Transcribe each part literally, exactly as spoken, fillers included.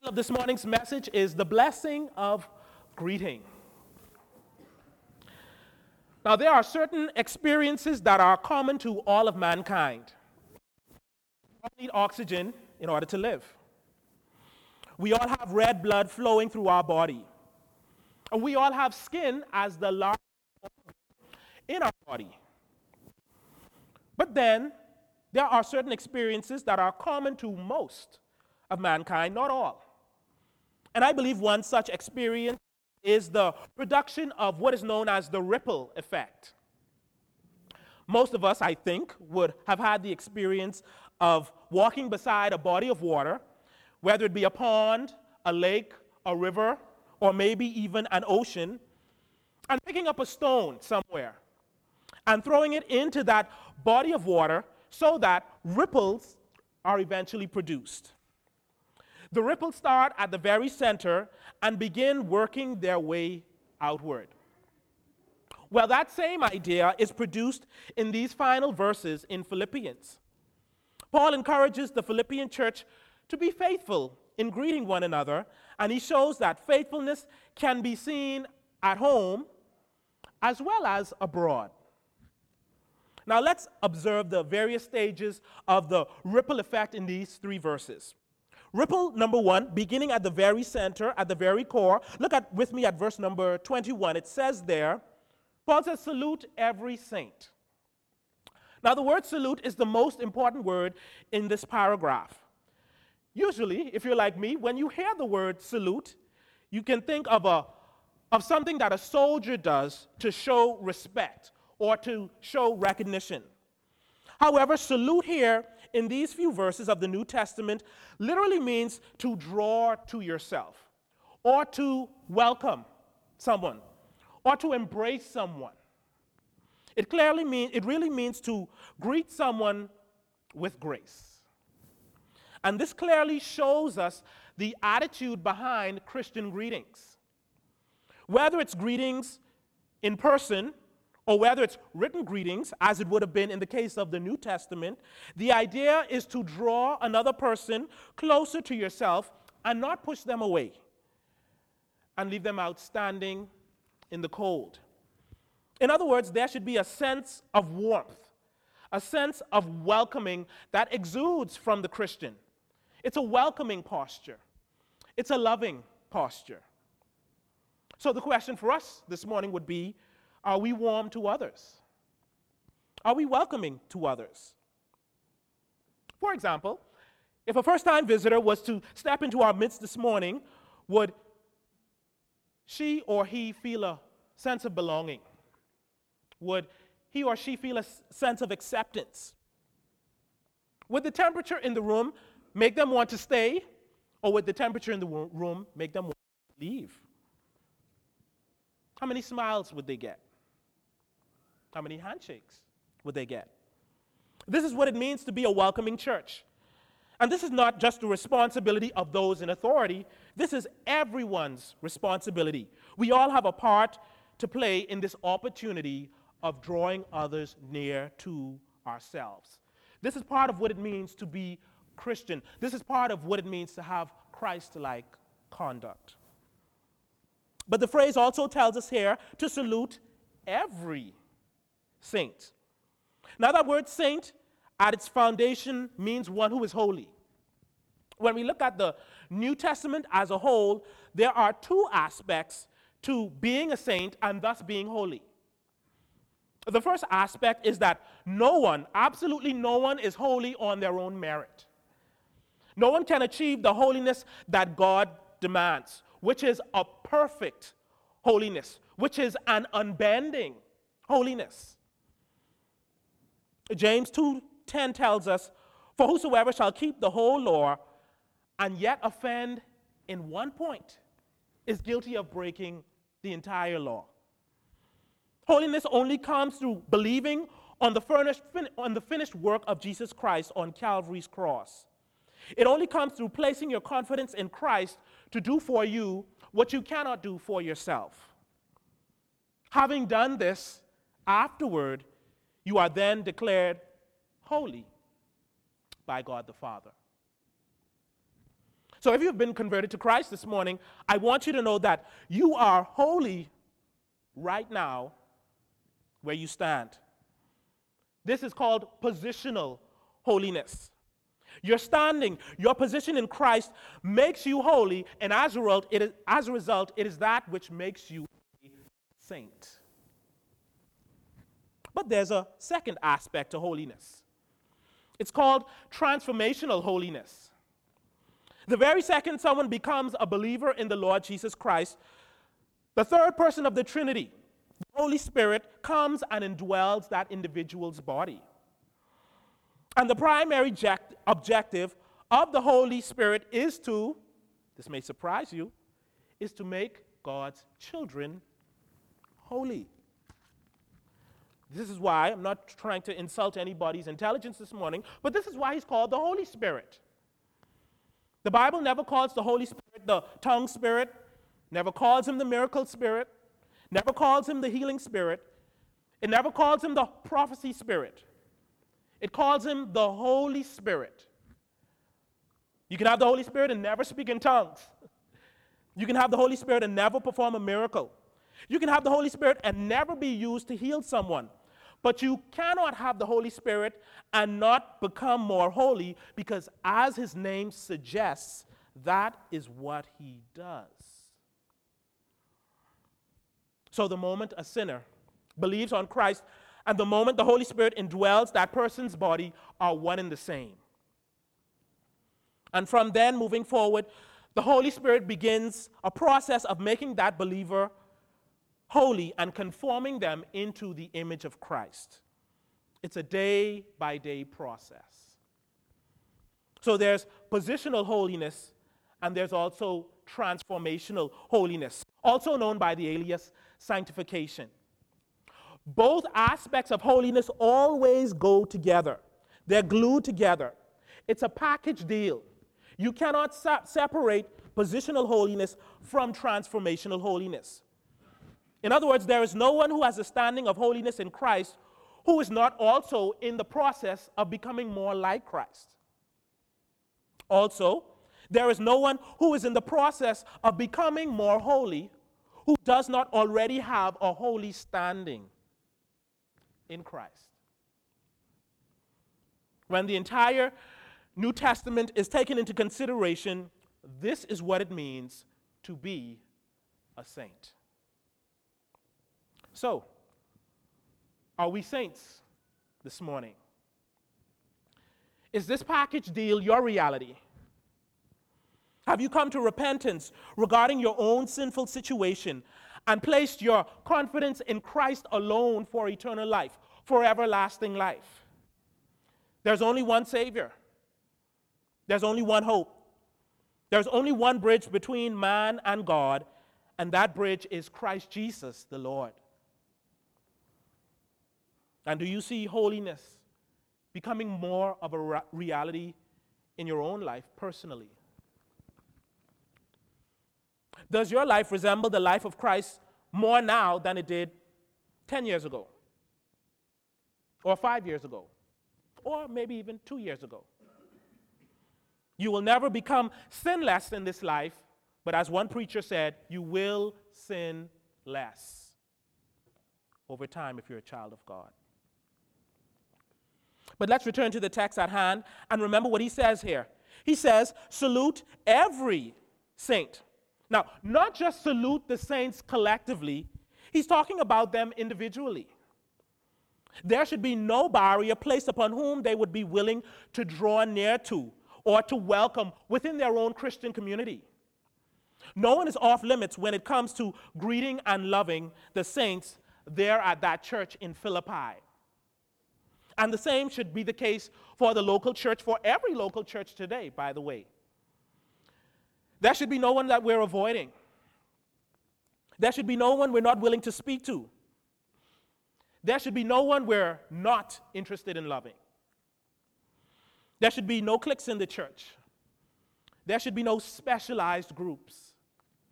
Of this morning's message is the blessing of greeting. Now, there are certain experiences that are common to all of mankind. We all need oxygen in order to live. We all have red blood flowing through our body. And we all have skin as the largest organ in our body. But then, there are certain experiences that are common to most of mankind, not all. And I believe one such experience is the production of what is known as the ripple effect. Most of us, I think, would have had the experience of walking beside a body of water, whether it be a pond, a lake, a river, or maybe even an ocean, and picking up a stone somewhere and throwing it into that body of water so that ripples are eventually produced. The ripples start at the very center and begin working their way outward. Well, that same idea is produced in these final verses in Philippians. Paul encourages the Philippian church to be faithful in greeting one another, and he shows that faithfulness can be seen at home as well as abroad. Now, let's observe the various stages of the ripple effect in these three verses. Ripple number one, beginning at the very center, at the very core. Look at with me at verse number twenty-one. It says there, Paul says, salute every saint. Now, the word salute is the most important word in this paragraph. Usually, if you're like me, when you hear the word salute, you can think of, a, of something that a soldier does to show respect or to show recognition. However, salute here in these few verses of the New Testament literally means to draw to yourself, or to welcome someone, or to embrace someone. It clearly means, it really means to greet someone with grace. And this clearly shows us the attitude behind Christian greetings. Whether it's greetings in person, or whether it's written greetings, as it would have been in the case of the New Testament, the idea is to draw another person closer to yourself and not push them away and leave them out standing in the cold. In other words, there should be a sense of warmth, a sense of welcoming that exudes from the Christian. It's a welcoming posture. It's a loving posture. So the question for us this morning would be, are we warm to others? Are we welcoming to others? For example, if a first-time visitor was to step into our midst this morning, would she or he feel a sense of belonging? Would he or she feel a s- sense of acceptance? Would the temperature in the room make them want to stay, or would the temperature in the wo- room make them want to leave? How many smiles would they get? How many handshakes would they get? This is what it means to be a welcoming church. And this is not just the responsibility of those in authority. This is everyone's responsibility. We all have a part to play in this opportunity of drawing others near to ourselves. This is part of what it means to be Christian. This is part of what it means to have Christ-like conduct. But the phrase also tells us here to salute every saint. Now, that word saint at its foundation means one who is holy. When we look at the New Testament as a whole, there are two aspects to being a saint and thus being holy. The first aspect is that no one, absolutely no one, is holy on their own merit. No one can achieve the holiness that God demands, which is a perfect holiness, which is an unbending holiness. James two ten tells us, for whosoever shall keep the whole law and yet offend in one point is guilty of breaking the entire law. Holiness only comes through believing on the, furnished, on the finished work of Jesus Christ on Calvary's cross. It only comes through placing your confidence in Christ to do for you what you cannot do for yourself. Having done this, afterward, you are then declared holy by God the Father. So if you've been converted to Christ this morning, I want you to know that you are holy right now where you stand. This is called positional holiness. Your standing, your position in Christ makes you holy, and as a result, it is, as a result, it is that which makes you a saint. But there's a second aspect to holiness. It's called transformational holiness. The very second someone becomes a believer in the Lord Jesus Christ, the third person of the Trinity, the Holy Spirit, comes and indwells that individual's body. And the primary object, objective of the Holy Spirit is to, this may surprise you, is to make God's children holy. This is why, I'm not trying to insult anybody's intelligence this morning, but this is why he's called the Holy Spirit. The Bible never calls the Holy Spirit the tongue spirit, never calls him the miracle spirit, never calls him the healing spirit. It never calls him the prophecy spirit. It calls him the Holy Spirit. You can have the Holy Spirit and never speak in tongues. You can have the Holy Spirit and never perform a miracle. You can have the Holy Spirit and never be used to heal someone. But you cannot have the Holy Spirit and not become more holy, because as his name suggests, that is what he does. So the moment a sinner believes on Christ and the moment the Holy Spirit indwells that person's body are one and the same. And from then moving forward, the Holy Spirit begins a process of making that believer holy and conforming them into the image of Christ. It's a day-by-day process. So there's positional holiness, and there's also transformational holiness, also known by the alias sanctification. Both aspects of holiness always go together. They're glued together. It's a package deal. You cannot sa- separate positional holiness from transformational holiness. In other words, there is no one who has a standing of holiness in Christ who is not also in the process of becoming more like Christ. Also, there is no one who is in the process of becoming more holy who does not already have a holy standing in Christ. When the entire New Testament is taken into consideration, this is what it means to be a saint. So, are we saints this morning? Is this package deal your reality? Have you come to repentance regarding your own sinful situation and placed your confidence in Christ alone for eternal life, for everlasting life? There's only one Savior. There's only one hope. There's only one bridge between man and God, and that bridge is Christ Jesus the Lord. And do you see holiness becoming more of a re- reality in your own life personally? Does your life resemble the life of Christ more now than it did ten years ago? Or five years ago? Or maybe even two years ago? You will never become sinless in this life, but as one preacher said, you will sin less over time if you're a child of God. But let's return to the text at hand and remember what he says here. He says, salute every saint. Now, not just salute the saints collectively, he's talking about them individually. There should be no barrier placed upon whom they would be willing to draw near to or to welcome within their own Christian community. No one is off limits when it comes to greeting and loving the saints there at that church in Philippi. And the same should be the case for the local church, for every local church today, by the way. There should be no one that we're avoiding. There should be no one we're not willing to speak to. There should be no one we're not interested in loving. There should be no cliques in the church. There should be no specialized groups.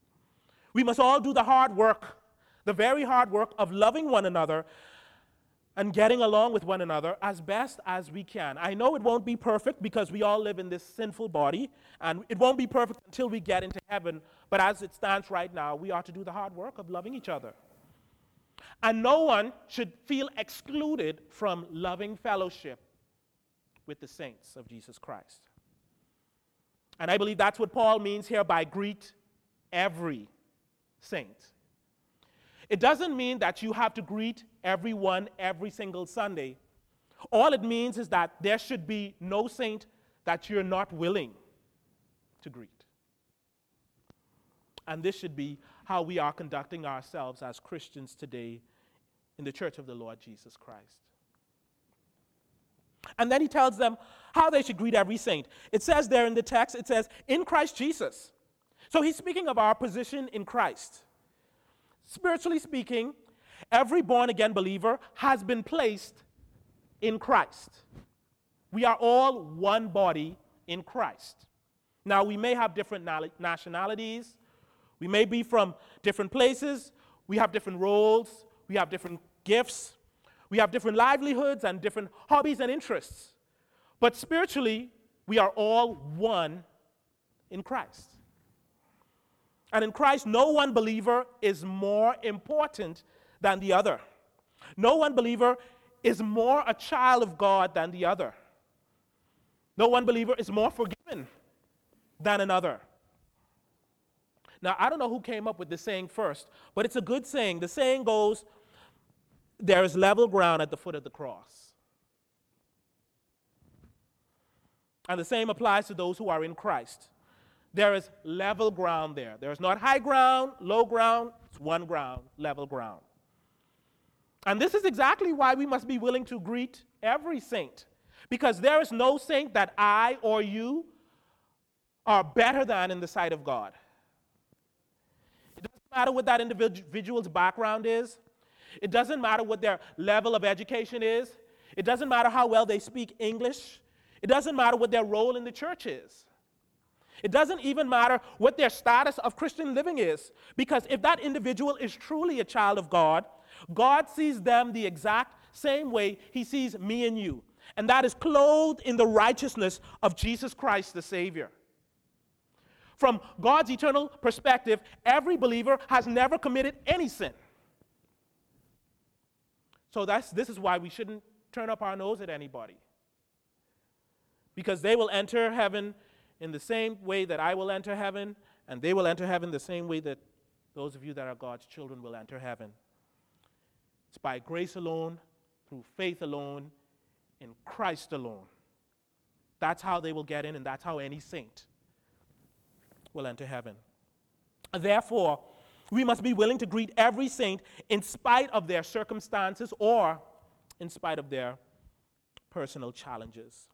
We must all do the hard work, the very hard work of loving one another and getting along with one another as best as we can. I know it won't be perfect because we all live in this sinful body, and it won't be perfect until we get into heaven, but as it stands right now, we are to do the hard work of loving each other. And no one should feel excluded from loving fellowship with the saints of Jesus Christ. And I believe that's what Paul means here by greet every saint. It doesn't mean that you have to greet everyone every single Sunday. All it means is that there should be no saint that you're not willing to greet. And this should be how we are conducting ourselves as Christians today in the church of the Lord Jesus Christ. And then he tells them how they should greet every saint. It says there in the text, it says, in Christ Jesus. So he's speaking of our position in Christ. Spiritually speaking, every born-again believer has been placed in Christ. We are all one body in Christ. Now, we may have different nationalities. We may be from different places. We have different roles. We have different gifts. We have different livelihoods and different hobbies and interests. But spiritually, we are all one in Christ. And in Christ, no one believer is more important than the other. No one believer is more a child of God than the other. No one believer is more forgiven than another. Now, I don't know who came up with the saying first, but it's a good saying. The saying goes, there is level ground at the foot of the cross. And the same applies to those who are in Christ. There is level ground there. There is not high ground, low ground, it's one ground, level ground. And this is exactly why we must be willing to greet every saint, because there is no saint that I or you are better than in the sight of God. It doesn't matter what that individual's background is. It doesn't matter what their level of education is. It doesn't matter how well they speak English. It doesn't matter what their role in the church is. It doesn't even matter what their status of Christian living is, because if that individual is truly a child of God, God sees them the exact same way he sees me and you, and that is clothed in the righteousness of Jesus Christ the Savior. From God's eternal perspective, every believer has never committed any sin. So that's, this is why we shouldn't turn up our nose at anybody, because they will enter heaven in the same way that I will enter heaven, and they will enter heaven the same way that those of you that are God's children will enter heaven. It's by grace alone, through faith alone, in Christ alone. That's how they will get in, and that's how any saint will enter heaven. Therefore, we must be willing to greet every saint in spite of their circumstances or in spite of their personal challenges.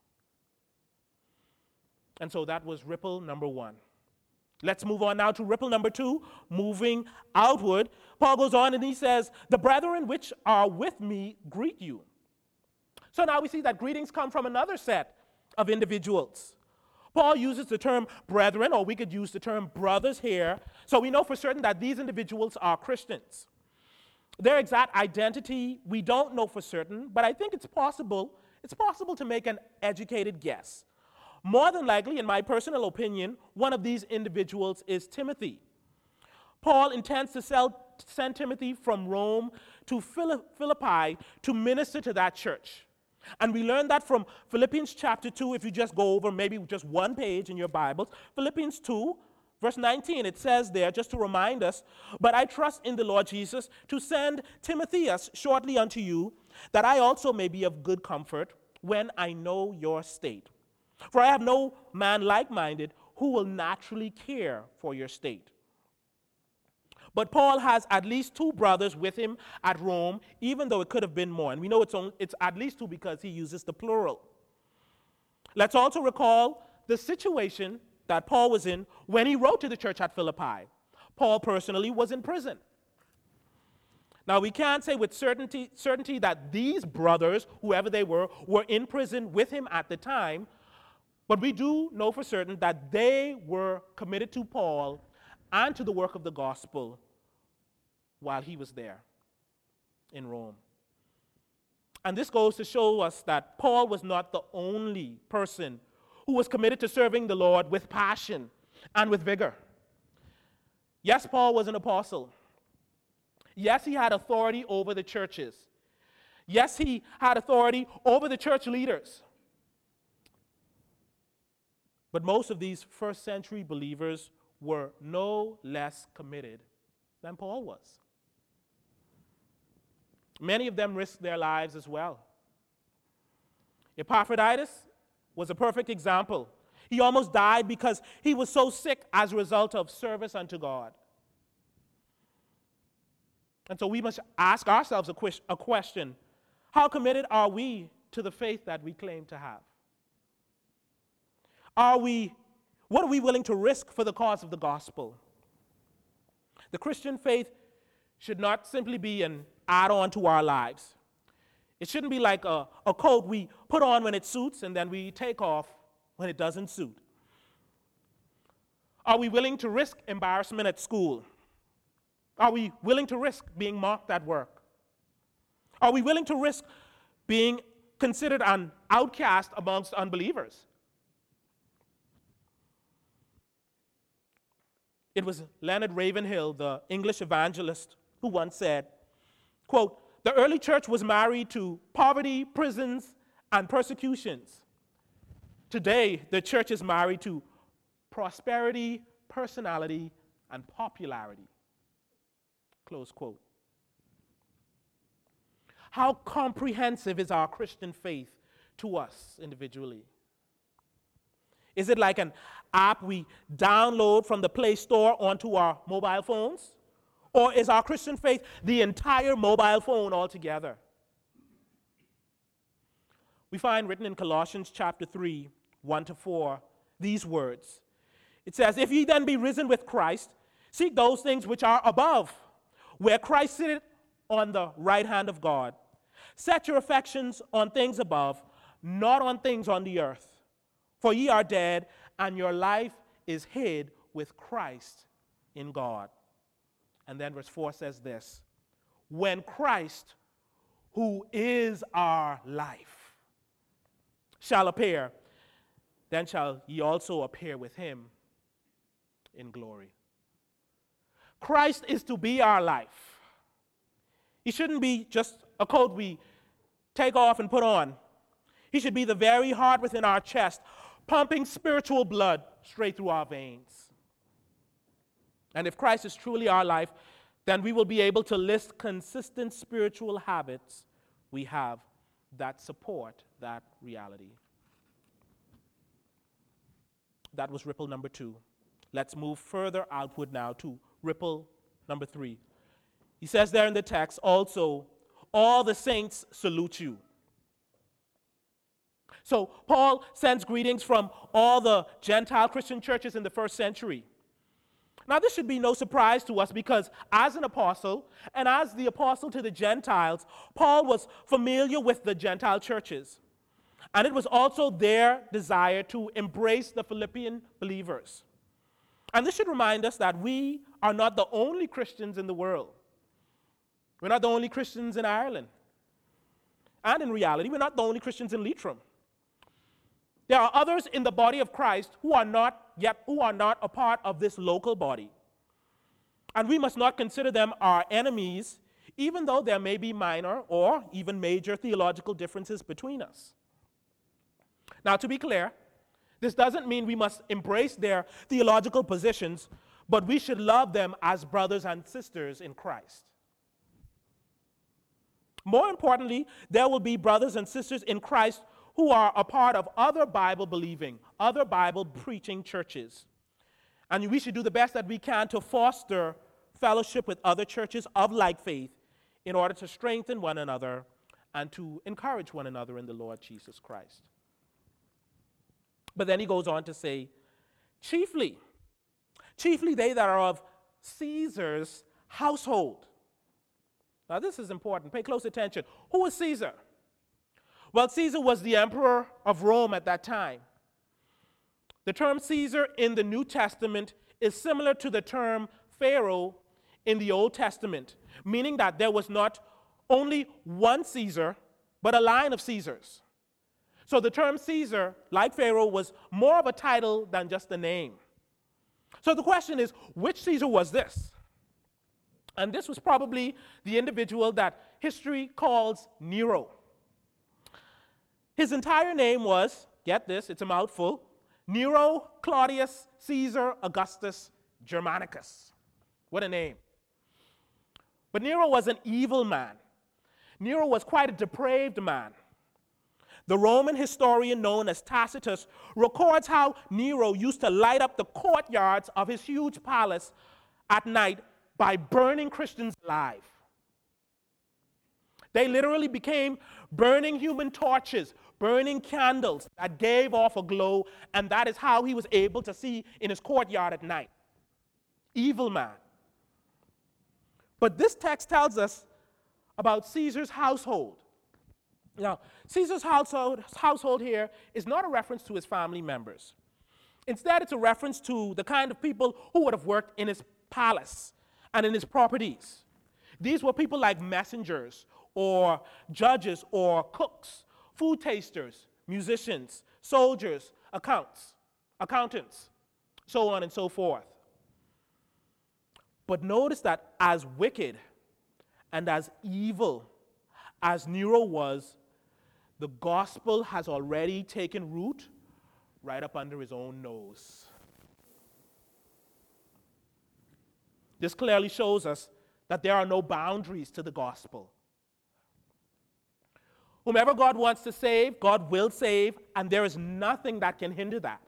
And so that was ripple number one. Let's move on now to ripple number two, moving outward. Paul goes on and he says, the brethren which are with me greet you. So now we see that greetings come from another set of individuals. Paul uses the term brethren, or we could use the term brothers here, so we know for certain that these individuals are Christians. Their exact identity, we don't know for certain, but I think it's possible, it's possible to make an educated guess. More than likely, in my personal opinion, one of these individuals is Timothy. Paul intends to sell, send Timothy from Rome to Philippi to minister to that church. And we learn that from Philippians chapter two, if you just go over maybe just one page in your Bibles. Philippians two, verse nineteen, it says there, just to remind us, but I trust in the Lord Jesus to send Timotheus shortly unto you, that I also may be of good comfort when I know your state. For I have no man like-minded who will naturally care for your state. But Paul has at least two brothers with him at Rome, even though it could have been more. And we know it's, only, it's at least two because he uses the plural. Let's also recall the situation that Paul was in when he wrote to the church at Philippi. Paul personally was in prison. Now, we can't say with certainty, certainty that these brothers, whoever they were, were in prison with him at the time, but we do know for certain that they were committed to Paul and to the work of the gospel while he was there in Rome. And this goes to show us that Paul was not the only person who was committed to serving the Lord with passion and with vigor. Yes, Paul was an apostle. Yes, he had authority over the churches. Yes, he had authority over the church leaders. But most of these first century believers were no less committed than Paul was. Many of them risked their lives as well. Epaphroditus was a perfect example. He almost died because he was so sick as a result of service unto God. And so we must ask ourselves a, que- a question. How committed are we to the faith that we claim to have? Are we, what are we willing to risk for the cause of the gospel? The Christian faith should not simply be an add-on to our lives. It shouldn't be like a, a coat we put on when it suits and then we take off when it doesn't suit. Are we willing to risk embarrassment at school? Are we willing to risk being mocked at work? Are we willing to risk being considered an outcast amongst unbelievers? It was Leonard Ravenhill, the English evangelist, who once said, quote, "The early church was married to poverty, prisons, and persecutions. Today, the church is married to prosperity, personality, and popularity." Close quote. How comprehensive is our Christian faith to us individually? Is it like an app we download from the Play Store onto our mobile phones? Or is our Christian faith the entire mobile phone altogether? We find written in Colossians chapter three, one to four, these words. It says, "If ye then be risen with Christ, seek those things which are above, where Christ sitteth on the right hand of God. Set your affections on things above, not on things on the earth. For ye are dead, and your life is hid with Christ in God." And then verse four says this, "When Christ, who is our life, shall appear, then shall ye also appear with him in glory." Christ is to be our life. He shouldn't be just a coat we take off and put on. He should be the very heart within our chest, pumping spiritual blood straight through our veins. And if Christ is truly our life, then we will be able to list consistent spiritual habits we have that support that reality. That was ripple number two. Let's move further outward now to ripple number three. He says there in the text, also, all the saints salute you. So Paul sends greetings from all the Gentile Christian churches in the first century. Now, this should be no surprise to us because as an apostle and as the apostle to the Gentiles, Paul was familiar with the Gentile churches. And it was also their desire to embrace the Philippian believers. And this should remind us that we are not the only Christians in the world. We're not the only Christians in Ireland. And in reality, we're not the only Christians in Leitrim. There are others in the body of Christ who are not yet who are not a part of this local body. And we must not consider them our enemies, even though there may be minor or even major theological differences between us. Now, to be clear, this doesn't mean we must embrace their theological positions, but we should love them as brothers and sisters in Christ. More importantly, there will be brothers and sisters in Christ who are a part of other Bible-believing, other Bible-preaching churches. And we should do the best that we can to foster fellowship with other churches of like faith in order to strengthen one another and to encourage one another in the Lord Jesus Christ. But then he goes on to say, chiefly, chiefly they that are of Caesar's household. Now this is important. Pay close attention. Who was Caesar? Well, Caesar was the emperor of Rome at that time. The term Caesar in the New Testament is similar to the term Pharaoh in the Old Testament, meaning that there was not only one Caesar, but a line of Caesars. So the term Caesar, like Pharaoh, was more of a title than just a name. So the question is, which Caesar was this? And this was probably the individual that history calls Nero. His entire name was, get this, it's a mouthful, Nero Claudius Caesar Augustus Germanicus. What a name. But Nero was an evil man. Nero was quite a depraved man. The Roman historian known as Tacitus records how Nero used to light up the courtyards of his huge palace at night by burning Christians alive. They literally became burning human torches, burning candles that gave off a glow, and that is how he was able to see in his courtyard at night. Evil man. But this text tells us about Caesar's household. Now, Caesar's household, household here is not a reference to his family members. Instead, it's a reference to the kind of people who would have worked in his palace and in his properties. These were people like messengers or judges or cooks, food tasters, musicians, soldiers, accounts, accountants, so on and so forth. But notice that as wicked and as evil as Nero was, the gospel has already taken root right up under his own nose. This clearly shows us that there are no boundaries to the gospel. Whomever God wants to save, God will save, and there is nothing that can hinder that.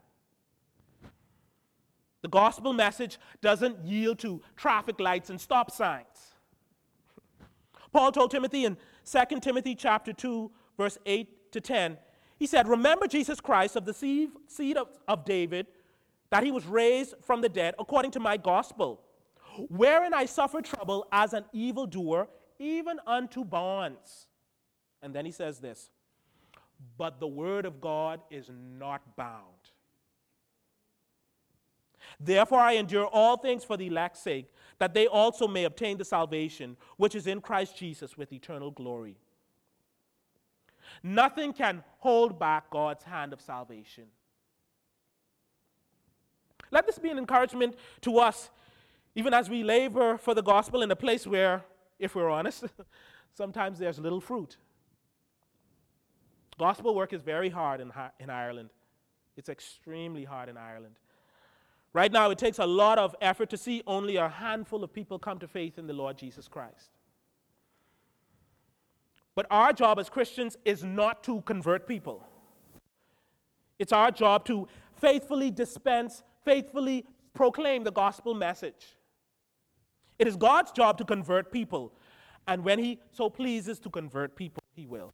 The gospel message doesn't yield to traffic lights and stop signs. Paul told Timothy in Second Timothy chapter two, verse eight to ten, he said, "Remember Jesus Christ of the seed, seed of, of David, that he was raised from the dead according to my gospel, wherein I suffered trouble as an evildoer, even unto bonds." And then he says this, "But the word of God is not bound. Therefore I endure all things for the elect's sake, that they also may obtain the salvation which is in Christ Jesus with eternal glory." Nothing can hold back God's hand of salvation. Let this be an encouragement to us, even as we labor for the gospel in a place where, if we're honest, sometimes there's little fruit. Gospel work is very hard in, in Ireland. It's extremely hard in Ireland. Right now, it takes a lot of effort to see only a handful of people come to faith in the Lord Jesus Christ. But our job as Christians is not to convert people. It's our job to faithfully dispense, faithfully proclaim the gospel message. It is God's job to convert people, and when he so pleases to convert people, he will.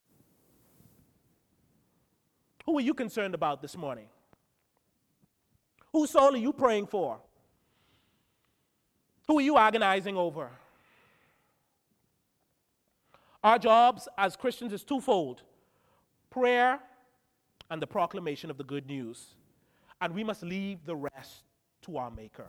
Who are you concerned about this morning? Whose soul are you praying for? Who are you agonizing over? Our jobs as Christians is twofold: prayer and the proclamation of the good news. And we must leave the rest to our Maker.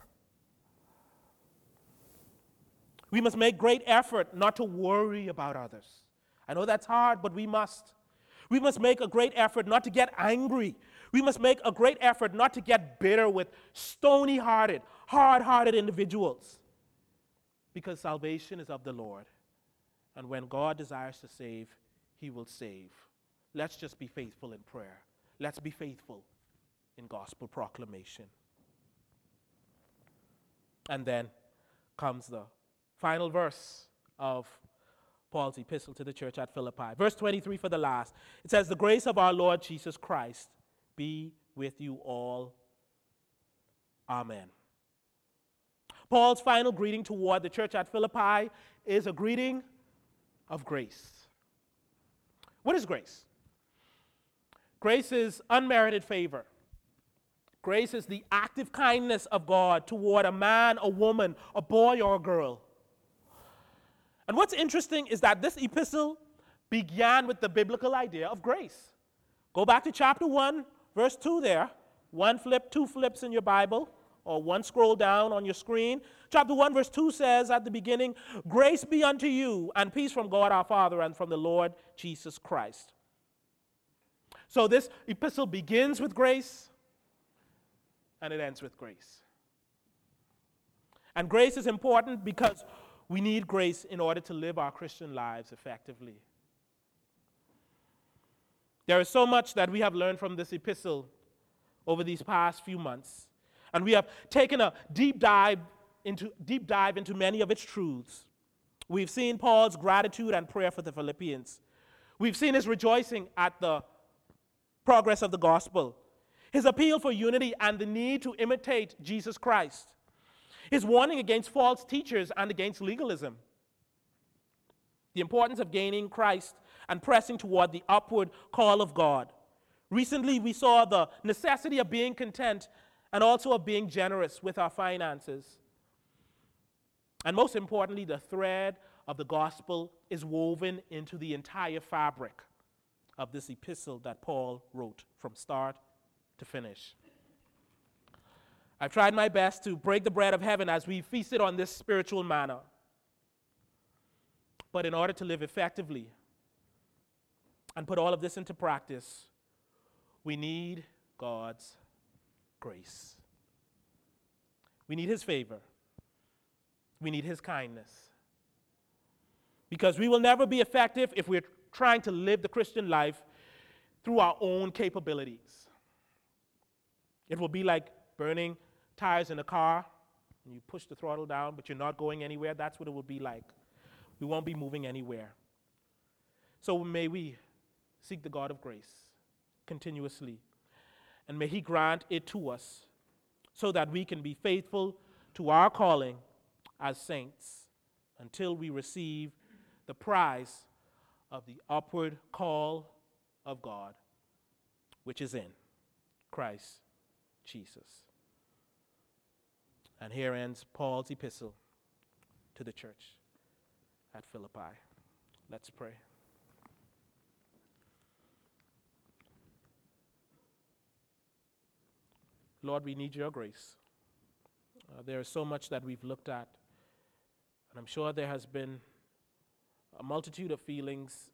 We must make great effort not to worry about others. I know that's hard, but we must. We must make a great effort not to get angry. We must make a great effort not to get bitter with stony-hearted, hard-hearted individuals. Because salvation is of the Lord. And when God desires to save, he will save. Let's just be faithful in prayer. Let's be faithful in gospel proclamation. And then comes the final verse of Paul's epistle to the church at Philippi. Verse twenty-three for the last. It says, "The grace of our Lord Jesus Christ be with you all. Amen." Paul's final greeting toward the church at Philippi is a greeting of grace. What is grace? Grace is unmerited favor. Grace is the active kindness of God toward a man, a woman, a boy, or a girl. And what's interesting is that this epistle began with the biblical idea of grace. Go back to chapter one, verse two there. One flip, two flips in your Bible, or one scroll down on your screen. Chapter one, verse two says at the beginning, "Grace be unto you and peace from God our Father and from the Lord Jesus Christ." So this epistle begins with grace and it ends with grace. And grace is important because we need grace in order to live our Christian lives effectively. There is so much that we have learned from this epistle over these past few months, and we have taken a deep dive into deep dive into many of its truths. We've seen Paul's gratitude and prayer for the Philippians. We've seen his rejoicing at the progress of the gospel, his appeal for unity and the need to imitate Jesus Christ, his warning against false teachers and against legalism, the importance of gaining Christ and pressing toward the upward call of God. Recently, we saw the necessity of being content and also of being generous with our finances. And most importantly, the thread of the gospel is woven into the entire fabric of this epistle that Paul wrote from start to finish. I've tried my best to break the bread of heaven as we feasted on this spiritual manna. But in order to live effectively and put all of this into practice, we need God's grace. We need his favor. We need his kindness. Because we will never be effective if we're trying to live the Christian life through our own capabilities. It will be like burning tires in a car, and you push the throttle down, but you're not going anywhere. That's what it will be like. We won't be moving anywhere. So may we seek the God of grace continuously, and may he grant it to us so that we can be faithful to our calling as saints until we receive the prize of the upward call of God, which is in Christ Jesus. And here ends Paul's epistle to the church at Philippi. Let's pray. Lord, we need your grace. Uh, there is so much that we've looked at, and I'm sure there has been a multitude of feelings,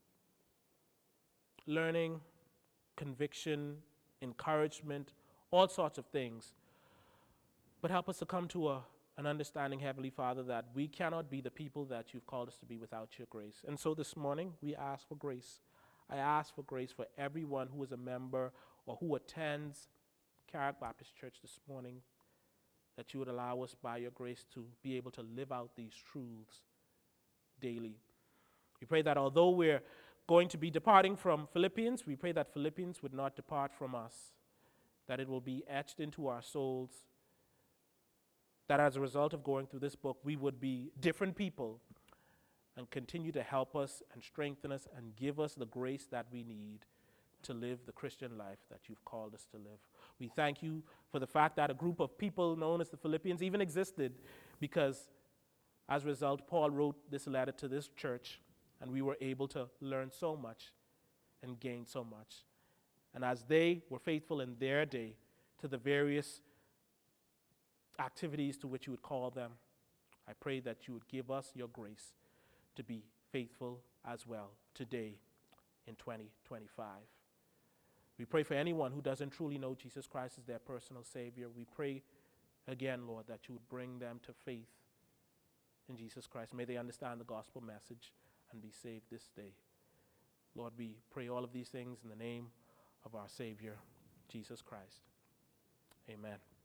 learning, conviction, encouragement, all sorts of things. But help us to come to a, an understanding, Heavenly Father, that we cannot be the people that you've called us to be without your grace. And so this morning, we ask for grace. I ask for grace for everyone who is a member or who attends Carrick Baptist Church this morning, that you would allow us by your grace to be able to live out these truths daily. We pray that although we're going to be departing from Philippians, we pray that Philippians would not depart from us, that it will be etched into our souls, that as a result of going through this book, we would be different people and continue to help us and strengthen us and give us the grace that we need to live the Christian life that you've called us to live. We thank you for the fact that a group of people known as the Philippians even existed, because as a result, Paul wrote this letter to this church, and we were able to learn so much and gain so much. And as they were faithful in their day to the various activities to which you would call them, I pray that you would give us your grace to be faithful as well today in twenty twenty-five. We pray for anyone who doesn't truly know Jesus Christ as their personal Savior. We pray again, Lord, that you would bring them to faith in Jesus Christ. May they understand the gospel message and be saved this day. Lord, we pray all of these things in the name of our Savior, Jesus Christ. Amen.